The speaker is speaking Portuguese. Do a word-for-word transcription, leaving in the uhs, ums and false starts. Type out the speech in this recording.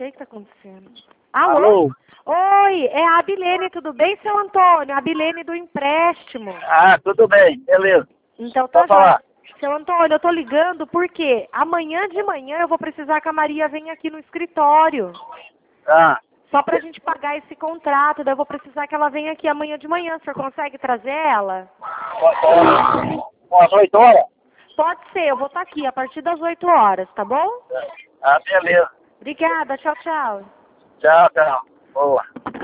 sei o que tá acontecendo. Alô? Alô? Oi, é a Abilene, tudo bem, seu Antônio? A Abilene do empréstimo. Ah, tudo bem, beleza. Então tá Pode falar. jóia. Seu Antônio, eu tô ligando porque amanhã de manhã eu vou precisar que a Maria venha aqui no escritório. Ah, Só pra gente pagar esse contrato, daí eu vou precisar que ela venha aqui amanhã de manhã. O senhor consegue trazer ela? umas oito horas? Pode ser, eu vou estar aqui a partir das oito horas, tá bom? Ah, beleza. Obrigada, tchau, tchau. Tchau, tchau. Boa.